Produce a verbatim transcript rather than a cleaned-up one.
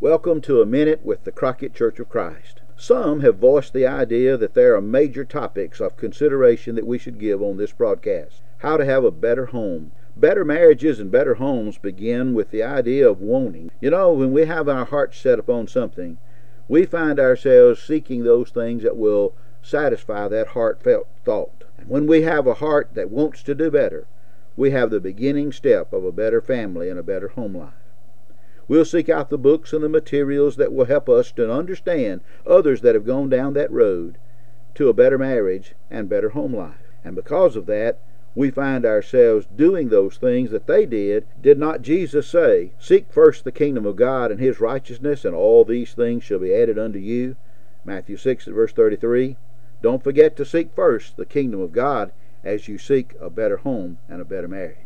Welcome to A Minute with the Crockett Church of Christ. Some have voiced the idea that there are major topics of consideration that we should give on this broadcast. How to have a better home. Better marriages and better homes begin with the idea of wanting. You know, when we have our hearts set upon something, we find ourselves seeking those things that will satisfy that heartfelt thought. And when we have a heart that wants to do better, we have the beginning step of a better family and a better home life. We'll seek out the books and the materials that will help us to understand others that have gone down that road to a better marriage and better home life. And because of that, we find ourselves doing those things that they did. Did not Jesus say, "Seek first the kingdom of God and his righteousness, and all these things shall be added unto you"? Matthew six verse thirty-three. Don't forget to seek first the kingdom of God as you seek a better home and a better marriage.